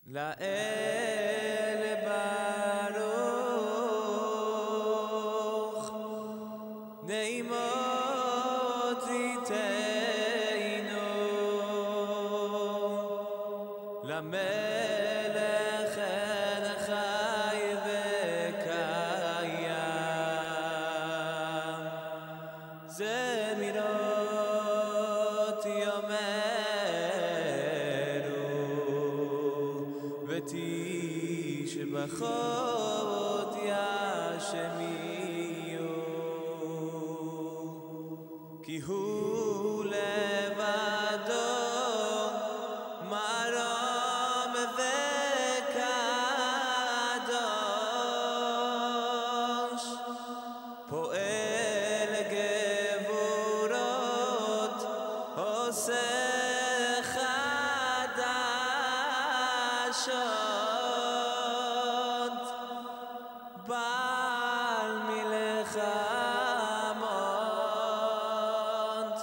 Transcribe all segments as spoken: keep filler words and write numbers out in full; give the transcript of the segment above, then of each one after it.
לאל ברוך נעימות ייתנו למלך החי וקיים זמירות יאמרו ותשבחות ישמיעו כי הוא לבדו מרום וקדוש פועל גבורות עושה חדשות בעל מלחמות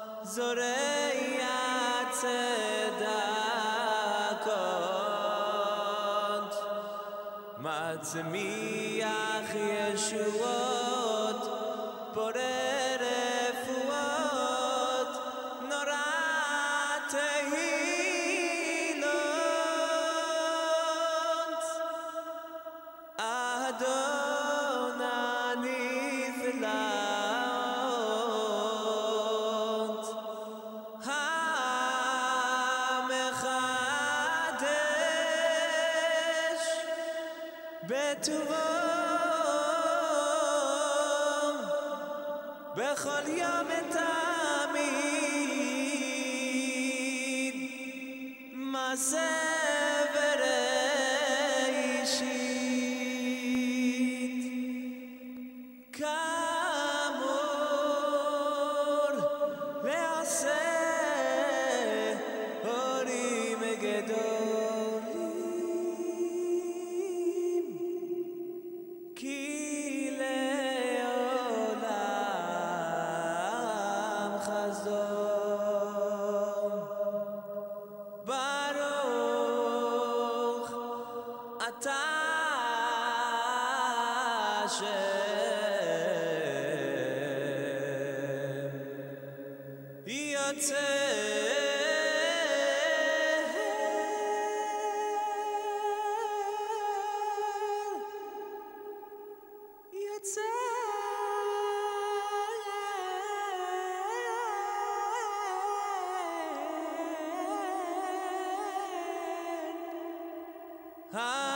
זורע צדקות מצמיח ישועות בורא רפואות נורא תהילות אדון הנפלאות המחדש בטובו בכל יום ותמיד מעשה בראשית כאמור לעשה הורים גדולים כי לעולם חזון ברוך אתה השם יוצא יוצא ha